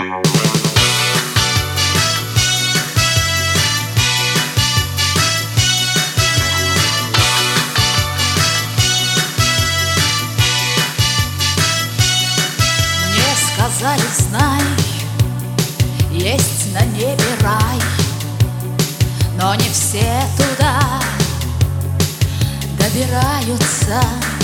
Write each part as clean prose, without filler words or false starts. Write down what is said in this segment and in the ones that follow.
Сказали, знай, есть на небе рай, но не все туда добираются.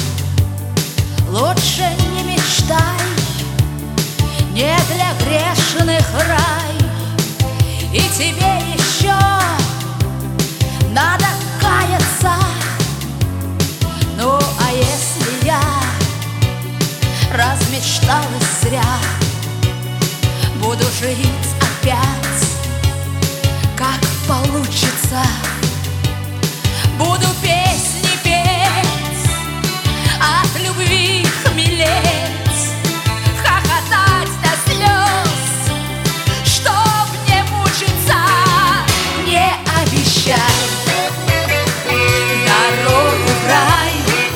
Лучше не мечтай, не для грешных рай, и тебе еще надо каяться. Ну, а если я размечталась зря, буду жить опять, как получится. Буду песни петь, от любви хмелеть, хохотать до слез, чтоб не мучиться. Не обещай дорогу в рай,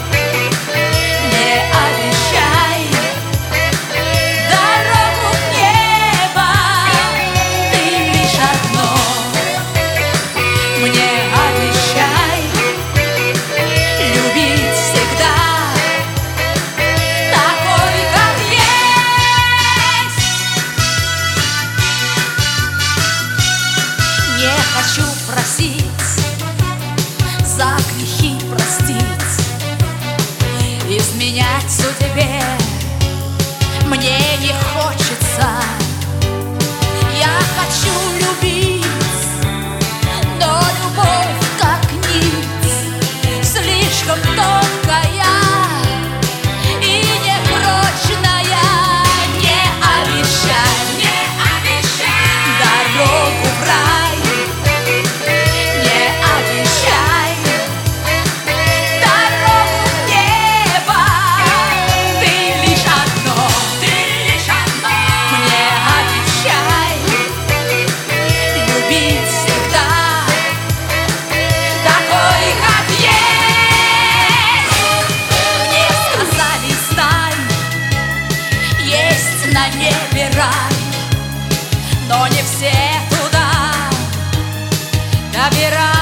хочу просить, за грехи простить, изменять судьбе мне не хочется. Я хочу любить, но любовь как нить, слишком тонкая и непрочная. Не обещай, не обещай дорогу в рай, на небе рай, но не все туда добираются.